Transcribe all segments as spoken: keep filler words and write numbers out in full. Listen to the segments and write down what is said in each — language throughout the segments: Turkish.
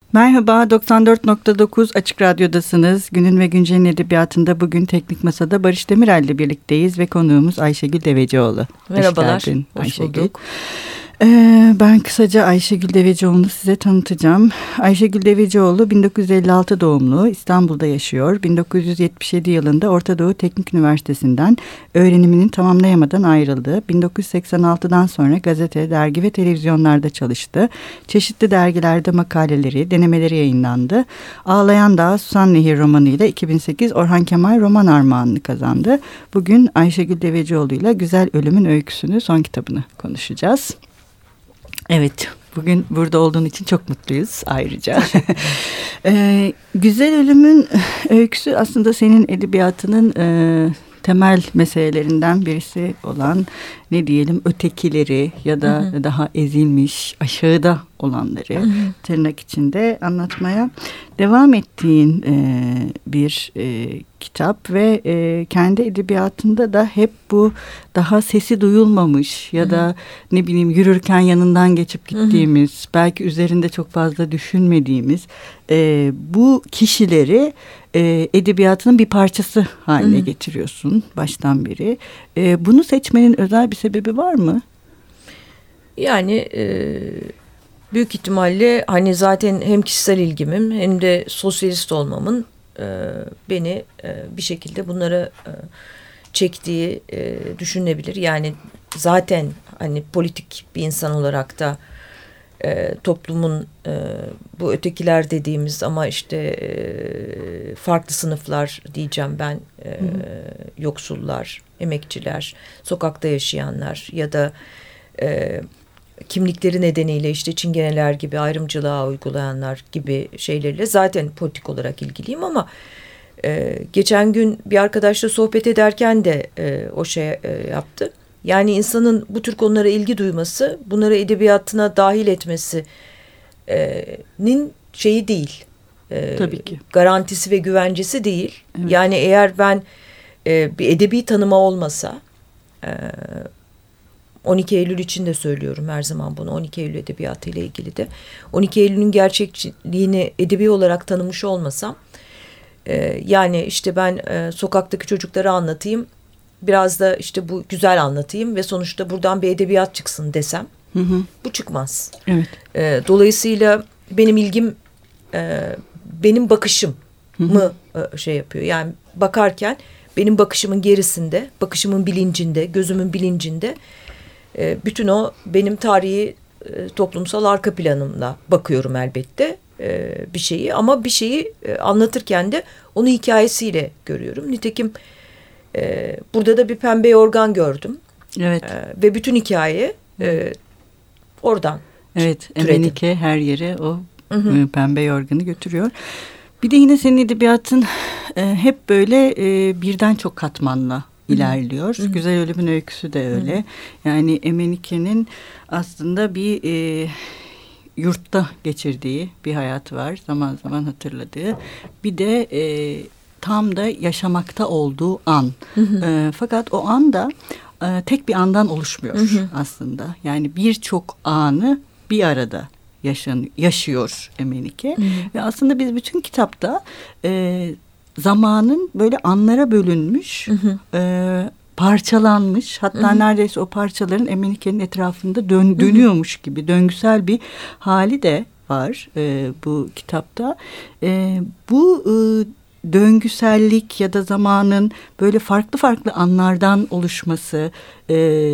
Merhaba, doksan dört nokta dokuz Açık Radyo'dasınız. Günün ve Güncel'in edebiyatında bugün Teknik Masa'da Barış Demirel ile birlikteyiz ve konuğumuz Ayşegül Devecioğlu. Merhabalar, hoş geldin hoş Ayşegül. bulduk. Ee, ben kısaca Ayşegül Devecioğlu'nu size tanıtacağım. Ayşegül Devecioğlu bin dokuz yüz elli altı doğumlu, İstanbul'da yaşıyor. bin dokuz yüz yetmiş yedi yılında Orta Doğu Teknik Üniversitesi'nden öğrenimini tamamlayamadan ayrıldı. bin dokuz yüz seksen altıdan sonra gazete, dergi ve televizyonlarda çalıştı. Çeşitli dergilerde makaleleri, denemeleri yayınlandı. Ağlayan Dağ, Susan Nehir romanıyla iki bin sekiz Orhan Kemal Roman Armağanı'nı kazandı. Bugün Ayşegül Devecioğlu ile Güzel Ölümün Öyküsünü, son kitabını konuşacağız. Evet, bugün burada olduğun için çok mutluyuz ayrıca. ee, Güzel Ölüm'ün öyküsü aslında senin edebiyatının e, temel meselelerinden birisi olan, ne diyelim, ötekileri ya da hı hı. daha ezilmiş, aşağıda olanları hı hı. tırnak içinde anlatmaya devam ettiğin e, bir e, kitap ve e, kendi edebiyatında da hep bu daha sesi duyulmamış ya hı hı. da ne bileyim yürürken yanından geçip gittiğimiz, hı hı. belki üzerinde çok fazla düşünmediğimiz e, bu kişileri e, edebiyatının bir parçası haline hı hı. getiriyorsun baştan beri. E, bunu seçmenin özel bir sebebi var mı? Yani e, büyük ihtimalle hani zaten hem kişisel ilgimim hem de sosyalist olmamın e, beni e, bir şekilde bunlara e, çektiği e, düşünülebilir. Yani zaten hani politik bir insan olarak da e, toplumun e, bu ötekiler dediğimiz ama işte e, farklı sınıflar diyeceğim ben, e, hı hı. yoksullar, emekçiler, sokakta yaşayanlar ya da e, kimlikleri nedeniyle işte çingeneler gibi ayrımcılığa uygulayanlar gibi şeylerle zaten politik olarak ilgiliyim ama e, geçen gün bir arkadaşla sohbet ederken de e, o şey e, yaptı. Yani insanın bu tür konulara ilgi duyması, bunları edebiyatına dahil etmesinin şeyi değil. E, Tabii ki. Garantisi ve güvencesi değil. Evet. Yani eğer ben e, bir edebi tanıma olmasa, e, on iki Eylül için de söylüyorum her zaman bunu, on iki Eylül edebiyatı ile ilgili de. on iki Eylül'ün gerçekliğini edebi olarak tanımış olmasam, e, yani işte ben e, sokaktaki çocukları anlatayım, biraz da işte bu güzel anlatayım ve sonuçta buradan bir edebiyat çıksın desem, hı hı. bu çıkmaz. Evet. E, dolayısıyla benim ilgim, e, benim bakışım hı hı. mı e, şey yapıyor. Yani bakarken benim bakışımın gerisinde, bakışımın bilincinde, gözümün bilincinde e, bütün o benim tarihi e, toplumsal arka planımla bakıyorum elbette e, bir şeyi. Ama bir şeyi e, anlatırken de onu hikayesiyle görüyorum. Nitekim Ee, burada da bir pembe yorgan gördüm. Evet. Ee, ve bütün hikaye e, oradan. Evet. türedi. Emenike her yere o hı hı. pembe yorganı götürüyor. Bir de yine senin edebiyatın e, hep böyle e, birden çok katmanla hı hı. ilerliyor. Hı hı. Güzel Ölümün Öyküsü de öyle. Hı hı. Yani Emenike'nin aslında bir e, yurtta geçirdiği bir hayat var. Zaman zaman hatırladığı. Bir de e, tam da yaşamakta olduğu an. Hı hı. E, fakat o anda e, tek bir andan oluşmuyor hı hı. aslında. Yani birçok anı bir arada yaşan, yaşıyor Emenike. Hı hı. Ve aslında biz bütün kitapta e, zamanın böyle anlara bölünmüş, hı hı. E, parçalanmış, hatta hı hı. neredeyse o parçaların Emenike'nin etrafında dön, dönüyormuş hı hı. gibi döngüsel bir hali de var e, bu kitapta. E, bu e, döngüsellik ya da zamanın böyle farklı farklı anlardan oluşması, e,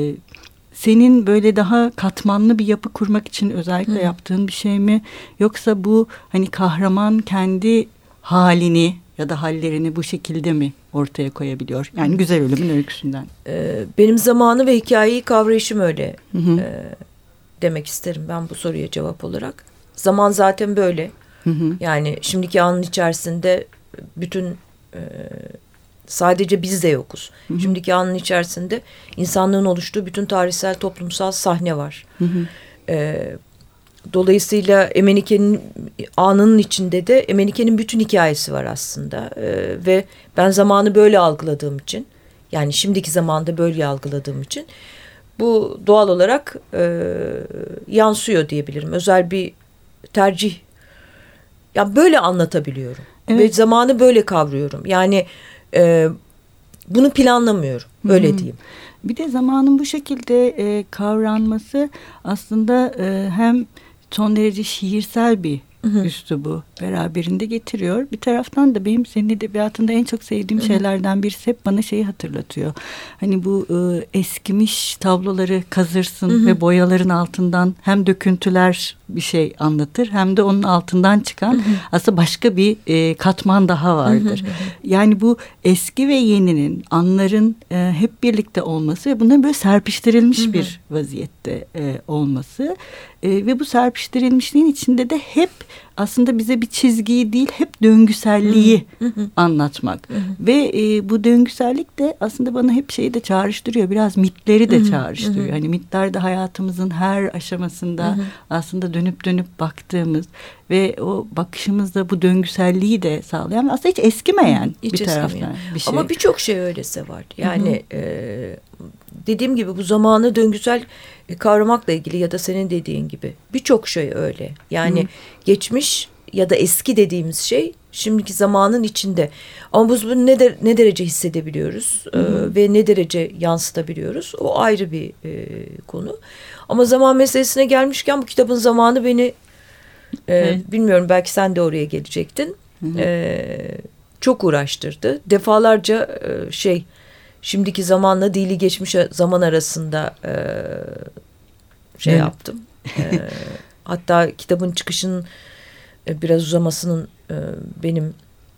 senin böyle daha katmanlı bir yapı kurmak için özellikle Hı. yaptığın bir şey mi? Yoksa bu hani kahraman kendi halini ya da hallerini bu şekilde mi ortaya koyabiliyor? Yani Hı. Güzel Ölümün Öyküsünden. Ee, benim zamanı ve hikayeyi kavrayışım öyle e, demek isterim ben bu soruya cevap olarak. Zaman zaten böyle. Hı hı. Yani şimdiki anın içerisinde bütün e, sadece biz de yokuz. Hı hı. Şimdiki anın içerisinde insanlığın oluştuğu bütün tarihsel toplumsal sahne var. Hı hı. E, dolayısıyla Emenike'nin anının içinde de Emenike'nin bütün hikayesi var aslında. E, ve ben zamanı böyle algıladığım için, yani şimdiki zamanda böyle algıladığım için bu doğal olarak e, yansıyor diyebilirim. Özel bir tercih Ya böyle anlatabiliyorum. Evet. Ve zamanı böyle kavruyorum. Yani e, bunu planlamıyorum. Öyle Hı-hı. diyeyim. Bir de zamanın bu şekilde e, kavranması aslında e, hem son derece şiirsel bir Hı-hı. üslubu beraberinde getiriyor. Bir taraftan da benim senin edebiyatında en çok sevdiğim Hı-hı. şeylerden birisi hep bana şeyi hatırlatıyor. Hani bu e, eskimiş tabloları kazırsın Hı-hı. ve boyaların altından hem döküntüler bir şey anlatır hem de onun altından çıkan Hı-hı. aslında başka bir e, katman daha vardır. Hı-hı. Yani bu eski ve yeninin, anların e, hep birlikte olması ve bunların böyle serpiştirilmiş Hı-hı. bir vaziyette e, olması e, ve bu serpiştirilmişliğin içinde de hep aslında bize bir çizgiyi değil, hep döngüselliği hı hı. anlatmak. Hı hı. Ve e, bu döngüsellik de aslında bana hep şeyi de çağrıştırıyor. Biraz mitleri de hı hı. çağrıştırıyor. Hı hı. Hani mitler de hayatımızın her aşamasında hı hı. aslında dönüp dönüp baktığımız ve o bakışımızda bu döngüselliği de sağlayan, aslında hiç eskimeyen hiç bir eskimeyen. taraftan bir şey. Ama birçok şey öylesi var. Yani hı hı. E, dediğim gibi bu zamanı döngüsel kavramakla ilgili ya da senin dediğin gibi birçok şey öyle. Yani Hı. geçmiş ya da eski dediğimiz şey şimdiki zamanın içinde. Ama biz bunu ne, de, ne derece hissedebiliyoruz e, ve ne derece yansıtabiliyoruz, o ayrı bir e, konu. Ama zaman meselesine gelmişken bu kitabın zamanı beni e, bilmiyorum, belki sen de oraya gelecektin. E, çok uğraştırdı. Defalarca e, şey şimdiki zamanla dili geçmiş zaman arasında e, şey evet. yaptım. E, hatta kitabın çıkışının e, biraz uzamasının e, benim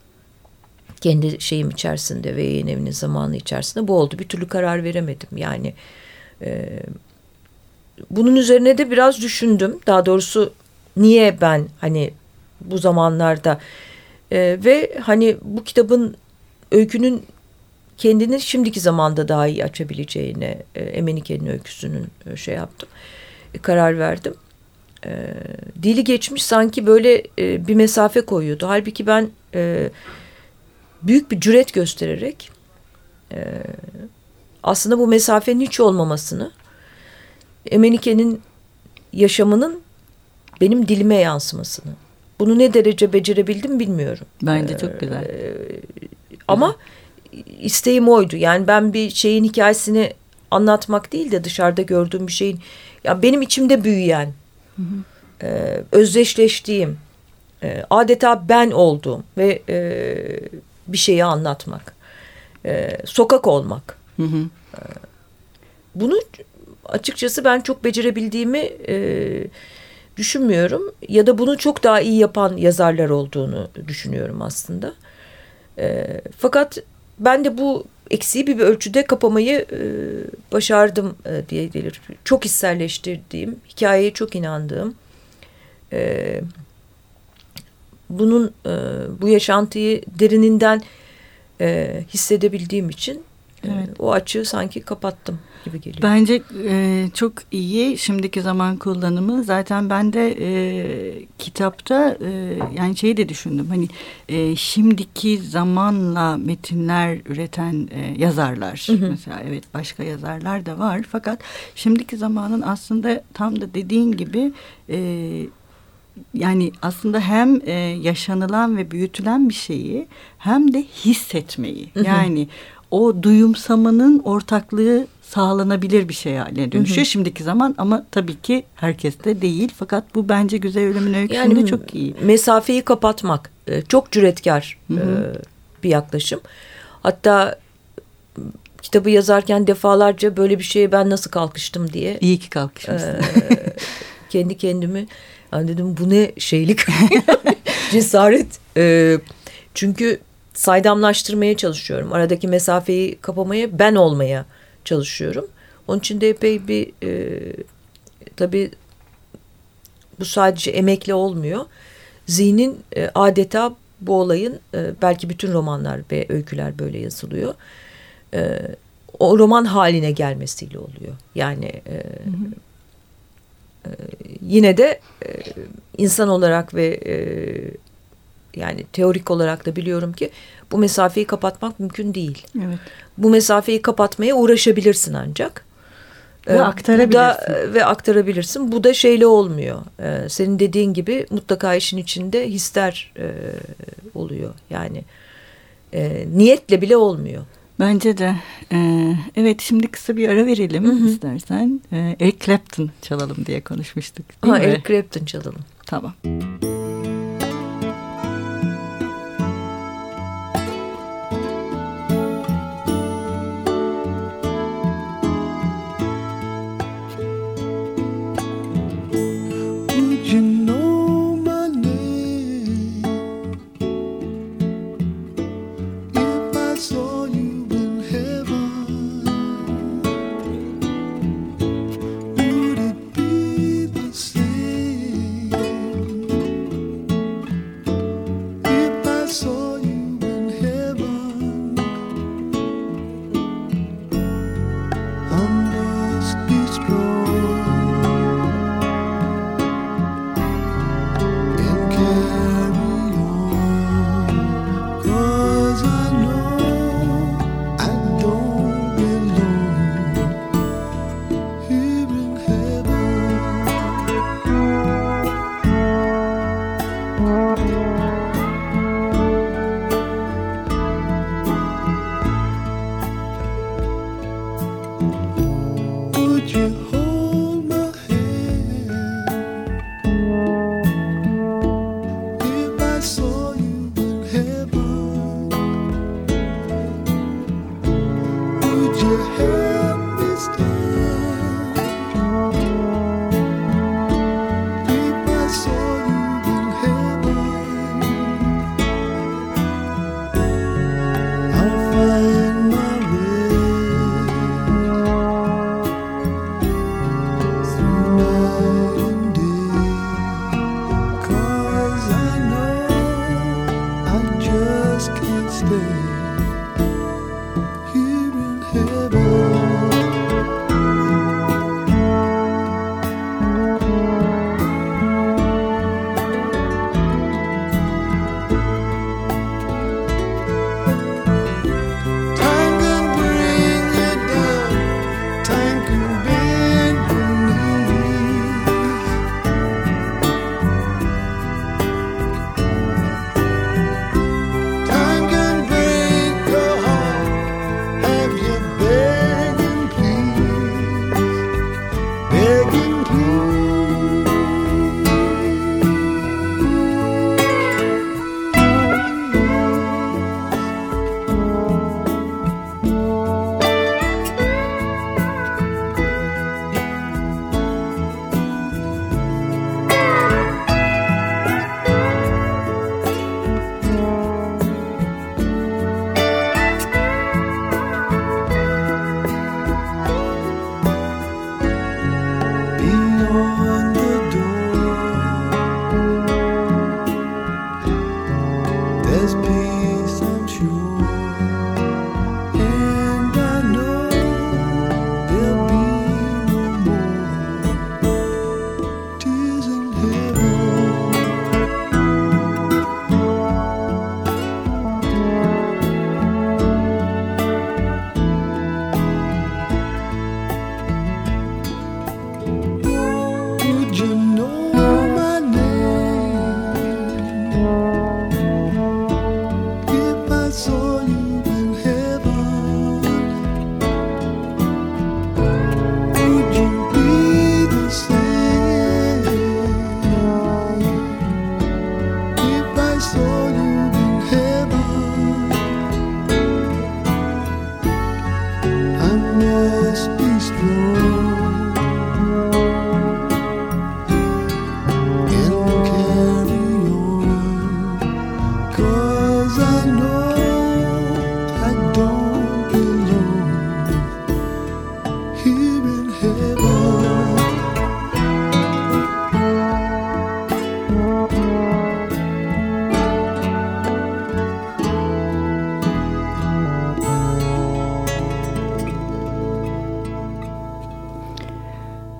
kendi şeyim içerisinde ve yayın evinin zamanı içerisinde bu oldu. Bir türlü karar veremedim. Yani e, bunun üzerine de biraz düşündüm. Daha doğrusu niye ben hani bu zamanlarda e, ve hani bu kitabın, öykünün kendini şimdiki zamanda daha iyi açabileceğine, e, Emenike'nin öyküsünün e, şey yaptım. E, karar verdim. E, dili geçmiş sanki böyle e, bir mesafe koyuyordu. Halbuki ben e, büyük bir cüret göstererek e, aslında bu mesafenin hiç olmamasını, Emenike'nin yaşamının benim dilime yansımasını. Bunu ne derece becerebildim bilmiyorum. Bence e, çok güzel. E, ama İsteğim oydu. Yani ben bir şeyin hikayesini anlatmak değil de dışarıda gördüğüm bir şeyin, ya benim içimde büyüyen, hı hı. E, özdeşleştiğim, e, adeta ben olduğum ve e, bir şeyi anlatmak, e, sokak olmak. Hı hı. E, bunu açıkçası ben çok becerebildiğimi e, düşünmüyorum ya da bunu çok daha iyi yapan yazarlar olduğunu düşünüyorum aslında. E, fakat ben de bu eksiği bir ölçüde kapamayı e, başardım e, diye gelir. Çok hisselleştirdiğim, hikayeye çok inandığım, e, bunun e, bu yaşantıyı derininden e, hissedebildiğim için evet. e, o açığı sanki kapattım gibi geliyor. Bence e, çok iyi şimdiki zaman kullanımı. Zaten ben de e, kitapta e, yani şeyi de düşündüm. Hani e, şimdiki zamanla metinler üreten e, yazarlar. Hı hı. Mesela evet, başka yazarlar da var. Fakat şimdiki zamanın aslında tam da dediğin gibi e, yani aslında hem e, yaşanılan ve büyütülen bir şeyi hem de hissetmeyi. Hı hı. Yani o duyumsamanın ortaklığı sağlanabilir bir şey haline dönüşüyor hı hı. şimdiki zaman, ama tabii ki herkeste değil. Fakat bu bence Güzel Ölüm'ün öyküsünde yani, çok iyi. Mesafeyi kapatmak çok cüretkar hı hı. bir yaklaşım. Hatta kitabı yazarken defalarca böyle bir şeye ben nasıl kalkıştım diye. İyi ki kalkışmışsın. E, kendi kendimi yani dedim, bu ne şeylik cesaret. E, çünkü saydamlaştırmaya çalışıyorum. Aradaki mesafeyi kapamaya, ben olmaya çalışıyorum. Onun için de epey bir e, tabii bu sadece emekle olmuyor. Zihnin e, adeta bu olayın e, belki bütün romanlar ve öyküler böyle yazılıyor. E, o roman haline gelmesiyle oluyor. Yani e, hı hı. E, yine de e, insan olarak ve e, yani teorik olarak da biliyorum ki bu mesafeyi kapatmak mümkün değil. Evet. Bu mesafeyi kapatmaya uğraşabilirsin ancak. Ve aktarabilirsin. Bu da, ve aktarabilirsin. Bu da şeyle olmuyor. Ee, senin dediğin gibi mutlaka işin içinde hisler e, oluyor. Yani e, niyetle bile olmuyor. Bence de. Ee, evet, şimdi kısa bir ara verelim Hı hı. istersen. Ee, Eric Clapton çalalım diye konuşmuştuk. Değil Ha, mi? Eric Clapton çalalım. Tamam. You know my name. If I saw you in heaven, would it be the same? If I saw you in heaven, I must be strong. Would you hold my hand if I saw you in heaven? Would you help me stand if I saw you in heaven? I'll find my way night and day, 'cause I know I just can't stay here in heaven. Time can bring you down, time can bend your knees. Time can break your heart, have you begging please, begging please. Beyond the door, there's peace, I'm sure, and I know there'll be no more tears in heaven. Would you know my name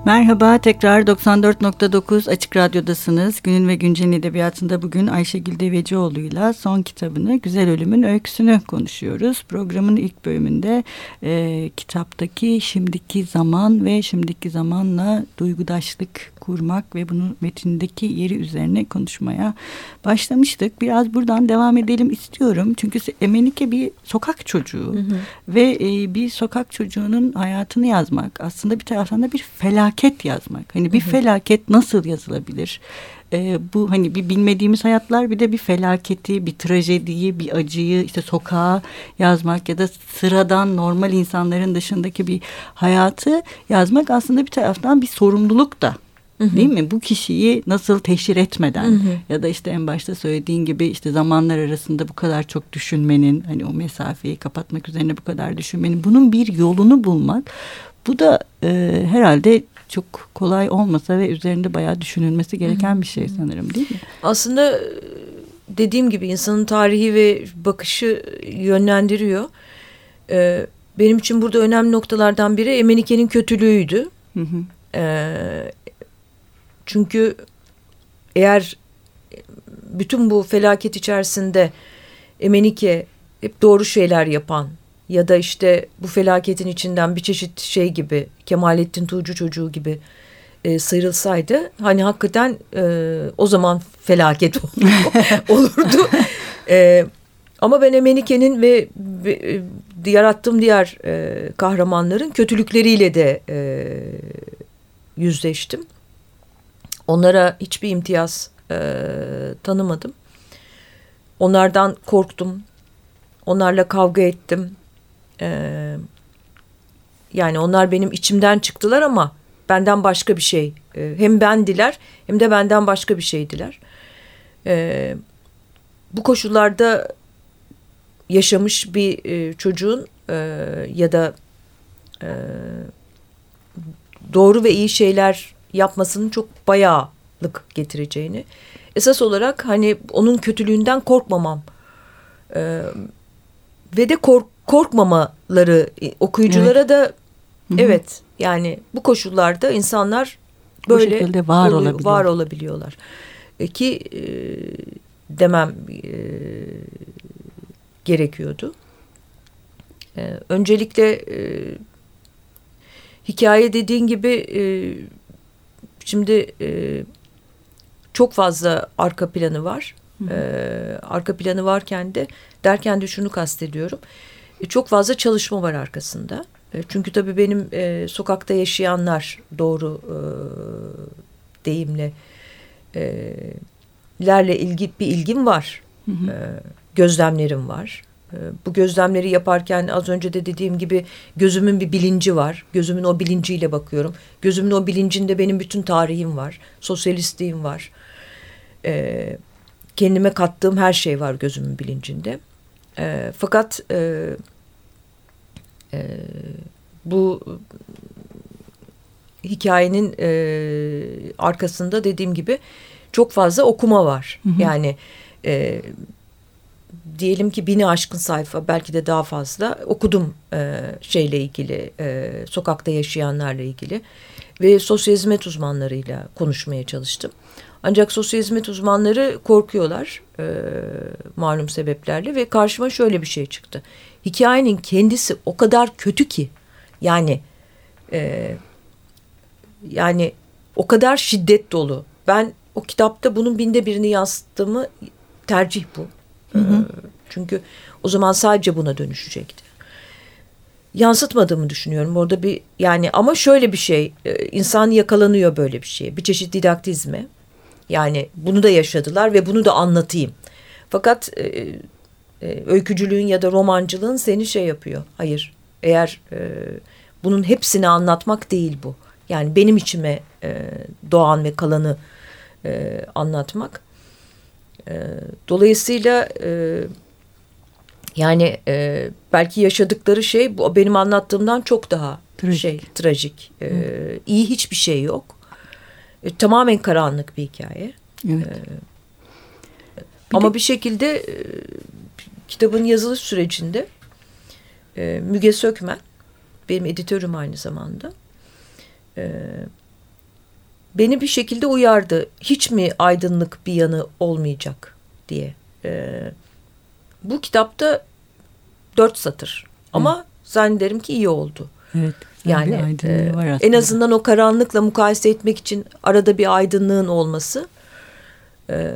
Merhaba, tekrar doksan dört nokta dokuz Açık Radyo'dasınız. Günün ve Güncel'in edebiyatında bugün Ayşegül Devecioğlu'yla son kitabını Güzel Ölüm'ün öyküsünü konuşuyoruz. Programın ilk bölümünde e, kitaptaki şimdiki zaman ve şimdiki zamanla duygudaşlık kurmak ve bunun metindeki yeri üzerine konuşmaya başlamıştık. Biraz buradan devam edelim istiyorum. Çünkü Emenike bir sokak çocuğu hı hı. ve e, bir sokak çocuğunun hayatını yazmak aslında bir taraftan da bir felaket yazmak. Hani bir hı hı. felaket nasıl yazılabilir? Ee, bu hani bir bilmediğimiz hayatlar, bir de bir felaketi, bir trajediyi, bir acıyı işte sokağa yazmak ya da sıradan normal insanların dışındaki bir hayatı yazmak aslında bir taraftan bir sorumluluk da. Hı hı. Değil mi? Bu kişiyi nasıl teşhir etmeden hı hı. ya da işte en başta söylediğin gibi işte zamanlar arasında bu kadar çok düşünmenin, hani o mesafeyi kapatmak üzerine bu kadar düşünmenin, bunun bir yolunu bulmak, bu da e, herhalde çok kolay olmasa ve üzerinde bayağı düşünülmesi gereken hı hı. bir şey sanırım, değil mi? Aslında dediğim gibi insanın tarihi ve bakışı yönlendiriyor. Ee, benim için burada önemli noktalardan biri Emenike'nin kötülüğüydü. Hı hı. Ee, Çünkü eğer bütün bu felaket içerisinde Emenike hep doğru şeyler yapan ya da işte bu felaketin içinden bir çeşit şey gibi, Kemalettin Tuğcu çocuğu gibi e, sıyrılsaydı, hani hakikaten e, o zaman felaket olurdu. e, ama ben Emenike'nin ve, ve yarattığım diğer e, kahramanların kötülükleriyle de e, yüzleştim. Onlara hiçbir imtiyaz e, tanımadım. Onlardan korktum. Onlarla kavga ettim. E, yani onlar benim içimden çıktılar ama benden başka bir şey. E, hem bendiler hem de benden başka bir şeydiler. E, bu koşullarda yaşamış bir e, çocuğun e, ya da e, doğru ve iyi şeyler yapmasının çok bayağılık getireceğini, esas olarak hani onun kötülüğünden korkmamam ee, ve de kork, korkmamaları okuyuculara evet. da Hı-hı. evet yani bu koşullarda insanlar böyle var, oluyor, olabiliyor. var olabiliyorlar e, ki e, demem e, gerekiyordu. E, öncelikle e, hikaye dediğin gibi e, şimdi e, çok fazla arka planı var. E, arka planı varken de derken de şunu kastediyorum. E, çok fazla çalışma var arkasında. E, çünkü tabii benim e, sokakta yaşayanlar doğru e, deyimle e, lerle ilgi bir ilgim var. Hı hı. E, gözlemlerim var. Bu gözlemleri yaparken az önce de dediğim gibi gözümün bir bilinci var. Gözümün o bilinciyle bakıyorum. Gözümün o bilincinde benim bütün tarihim var. Sosyalistliğim var. Ee, kendime kattığım her şey var gözümün bilincinde. Ee, fakat e, e, bu hikayenin e, arkasında dediğim gibi çok fazla okuma var. Hı hı. Yani e, diyelim ki bini aşkın sayfa, belki de daha fazla okudum e, şeyle ilgili, e, sokakta yaşayanlarla ilgili ve sosyal hizmet uzmanlarıyla konuşmaya çalıştım. Ancak sosyal hizmet uzmanları korkuyorlar e, malum sebeplerle ve karşıma şöyle bir şey çıktı. Hikayenin kendisi o kadar kötü ki, yani e, yani o kadar şiddet dolu. Ben o kitapta bunun binde birini yansıttığımı, tercih bu. Hı hı. Çünkü o zaman sadece buna dönüşecekti. Yansıtmadığımı düşünüyorum. Orada bir yani ama şöyle bir şey, insan yakalanıyor böyle bir şeye. Bir çeşit didaktizme. Yani bunu da yaşadılar ve bunu da anlatayım. Fakat e, e, öykücülüğün ya da romancılığın seni şey yapıyor. Hayır, eğer e, bunun hepsini anlatmak değil bu. Yani benim içime e, doğan ve kalanı e, anlatmak. E, dolayısıyla e, yani e, belki yaşadıkları şey bu, benim anlattığımdan çok daha trajik. şey trajik. E, iyi hiçbir şey yok. E, tamamen karanlık bir hikaye. Evet. E, bir ama de... bir şekilde e, kitabın yazılış sürecinde e, Müge Sökmen, benim editörüm aynı zamanda, e, beni bir şekilde uyardı. Hiç mi aydınlık bir yanı olmayacak diye. E, bu kitapta dört satır. Ama Hı. zannederim ki iyi oldu. Evet. Yani e, var en azından o karanlıkla mukayese etmek için arada bir aydınlığın olması e,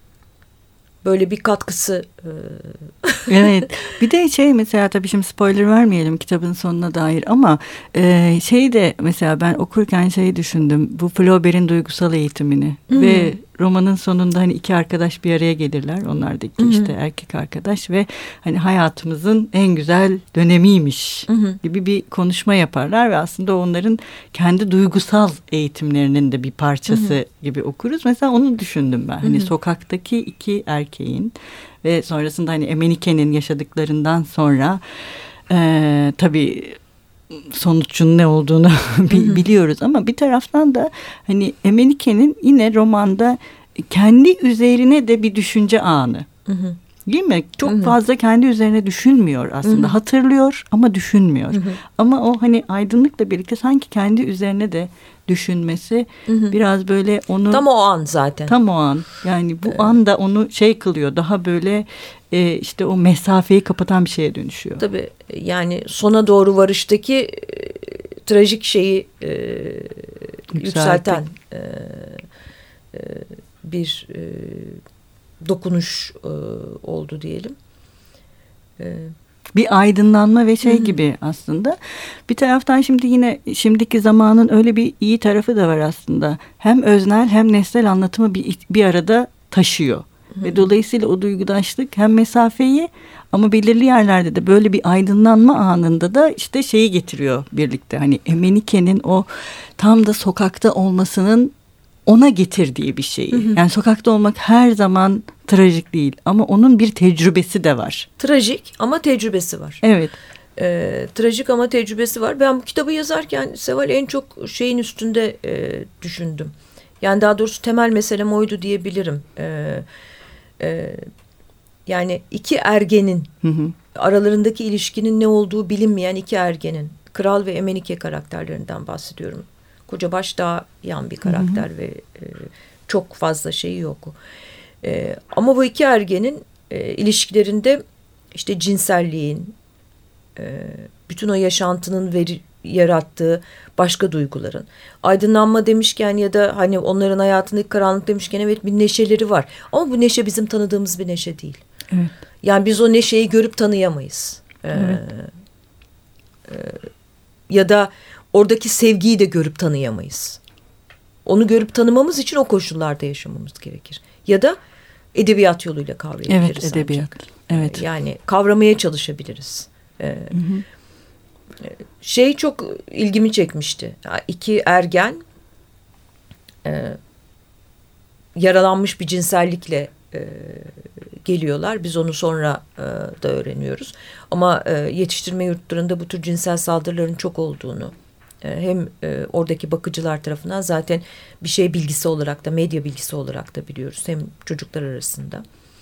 böyle bir katkısı. E... Evet. Bir de şey mesela tabii şimdi spoiler vermeyelim kitabın sonuna dair ama e, şey de mesela ben okurken şeyi düşündüm. Bu Flaubert'in duygusal eğitimini hmm. ve romanın sonunda hani iki arkadaş bir araya gelirler. Onlar da iki hmm. işte erkek arkadaş ve hani hayatımızın en güzel dönemiymiş hmm. gibi bir konuşma yaparlar ve aslında onların kendi duygusal eğitimlerinin de bir parçası hmm. gibi okuruz. Mesela onu düşündüm ben. Hani hmm. sokaktaki iki erkeğin ve sonrasında hani Emenike'nin yaşadıklarından sonra e, tabii sonucun ne olduğunu biliyoruz ama bir taraftan da hani Emenike'nin yine romanda kendi üzerine de bir düşünce anı. Hı hı. Değil mi? Çok hı hı. fazla kendi üzerine düşünmüyor aslında. Hı hı. Hatırlıyor ama düşünmüyor. Hı hı. Ama o hani aydınlıkla birlikte sanki kendi üzerine de düşünmesi hı hı. biraz böyle onu... Tam o an zaten. Tam o an. Yani bu evet. anda onu şey kılıyor. Daha böyle e, işte o mesafeyi kapatan bir şeye dönüşüyor. Tabii yani sona doğru varıştaki e, trajik şeyi e, yükselten e, e, bir e, dokunuş e, oldu diyelim. E, bir aydınlanma ve şey Hı-hı. gibi aslında. Bir taraftan şimdi yine şimdiki zamanın öyle bir iyi tarafı da var aslında. Hem öznel hem nesnel anlatımı bir, bir arada taşıyor. Hı-hı. Ve dolayısıyla o duygudaşlık hem mesafeyi ama belirli yerlerde de böyle bir aydınlanma anında da işte şeyi getiriyor birlikte. Hani Emenike'nin o tam da sokakta olmasının ona getirdiği bir şey. Hı hı. Yani sokakta olmak her zaman trajik değil ama onun bir tecrübesi de var. Trajik ama tecrübesi var. Evet. Ee, trajik ama tecrübesi var. Ben bu kitabı yazarken Seval en çok şeyin üstünde e, düşündüm. Yani daha doğrusu temel meselem oydu diyebilirim. Ee, e, yani iki ergenin hı hı. aralarındaki ilişkinin ne olduğu bilinmeyen iki ergenin, Kral ve Emenike karakterlerinden bahsediyorum. Kocabaş daha yan bir karakter hı hı. ve e, çok fazla şeyi yok. E, ama bu iki ergenin e, ilişkilerinde işte cinselliğin, e, bütün o yaşantının veri, yarattığı başka duyguların. Aydınlanma demişken ya da hani onların hayatındaki karanlık demişken evet bir neşeleri var. Ama bu neşe bizim tanıdığımız bir neşe değil. Evet. Yani biz o neşeyi görüp tanıyamayız. E, evet. e, ya da oradaki sevgiyi de görüp tanıyamayız. Onu görüp tanımamız için o koşullarda yaşamamız gerekir. Ya da edebiyat yoluyla kavrayabiliriz. Evet, edebiyat. Ancak. Evet. Yani kavramaya çalışabiliriz. Ee, hı hı. Şey çok ilgimi çekmişti. İki ergen e, yaralanmış bir cinsellikle e, geliyorlar. Biz onu sonra e, da öğreniyoruz. Ama e, yetiştirme yurtlarında bu tür cinsel saldırıların çok olduğunu hem e, oradaki bakıcılar tarafından zaten bir şey bilgisi olarak da medya bilgisi olarak da biliyoruz hem çocuklar arasında.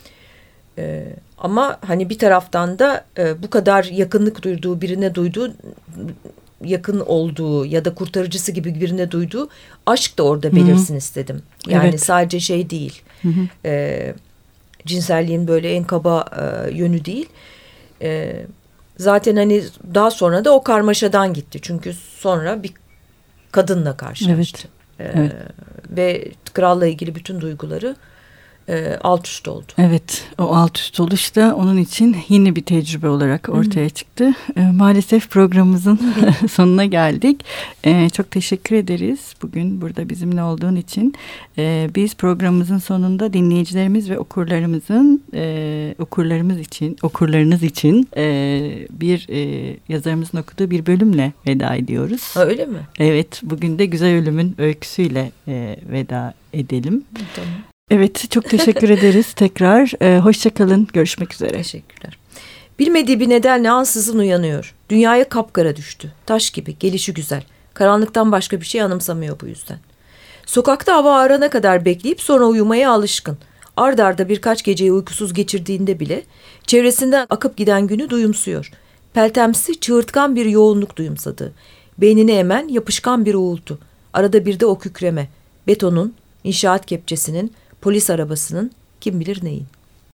E, ama hani bir taraftan da e, bu kadar yakınlık duyduğu birine duyduğu yakın olduğu ya da kurtarıcısı gibi birine duyduğu aşk da orada belirsin Hı-hı. istedim. Yani evet. sadece şey değil. E, cinselliğin böyle en kaba e, yönü değil. Evet. Zaten hani daha sonra da o karmaşadan gitti. Çünkü sonra bir kadınla karşılaştı. Evet. Ee, evet. Ve kralla ilgili bütün duyguları e, alt üst oldu. Evet, o alt üst oluş da onun için yeni bir tecrübe olarak ortaya Hı-hı. çıktı. E, maalesef programımızın sonuna geldik. E, çok teşekkür ederiz bugün burada bizimle olduğun için. E, biz programımızın sonunda dinleyicilerimiz ve okurlarımızın e, okurlarımız için, okurlarınız için e, bir e, yazarımızın okuduğu bir bölümle veda ediyoruz. Ha, öyle mi? Evet, bugün de Güzel Ölüm'ün öyküsüyle e, veda edelim. Tamam. Evet, çok teşekkür ederiz tekrar. Ee, hoşça kalın, görüşmek üzere. Teşekkürler. Bilmediği bir nedenle ansızın uyanıyor. Dünyaya kapkara düştü. Taş gibi, gelişi güzel. Karanlıktan başka bir şey anımsamıyor bu yüzden. Sokakta hava ağarana kadar bekleyip sonra uyumaya alışkın. Ard arda birkaç geceyi uykusuz geçirdiğinde bile çevresinden akıp giden günü duyumsuyor. Peltemsi, çığırtkan bir yoğunluk duyumsadı. Beynini emen yapışkan bir uğultu. Arada bir de o kükreme. betonun, inşaat kepçesinin, polis arabasının, kim bilir neyin.